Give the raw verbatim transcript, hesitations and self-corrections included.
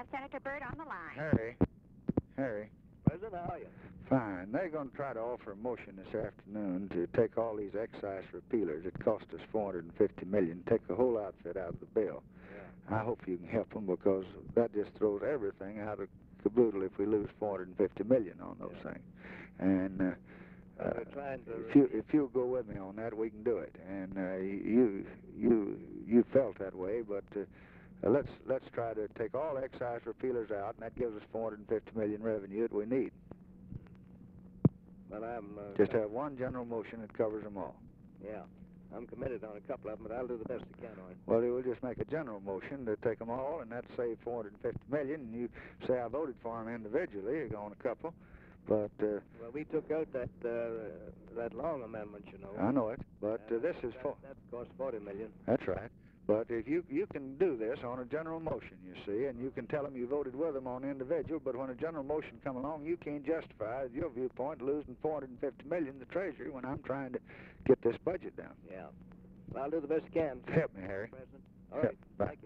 have Senator Byrd on the line. Harry, Harry. President, how are you? Fine. They're going to try to offer a motion this afternoon to take all these excise repealers. It cost us four hundred fifty million dollars. Take the whole outfit out of the bill. Yeah. I hope you can help them because that just throws everything out of caboodle if we lose four hundred fifty million dollars on those Yeah. things. And uh, Well, uh, we're trying to if you if you'll go with me on that, we can do it. And uh, you you you felt that way, but. Uh, Uh, let's let's try to take all excise repealers out, and that gives us four hundred fifty million revenue that we need. Well, I'm... Uh, Just have one general motion that covers them all. Yeah. I'm committed on a couple of them, but I'll do the best I can on it. Well, we'll just make a general motion to take them all, and that save four hundred fifty million. And you say I voted for them individually on a couple, but uh, Well, we took out that uh, that long amendment, you know. I know it. But uh, And this is that, for That cost forty million. that's right. But if you you can do this on a general motion, you see, and you can tell them you voted with them on individual, but when a general motion come along, you can't justify, as your viewpoint, losing four hundred fifty million dollars to Treasury when I'm trying to get this budget down. Yeah. Well, I'll do the best I can. Help me, Harry. President. All Yep. right. Bye. Thank you.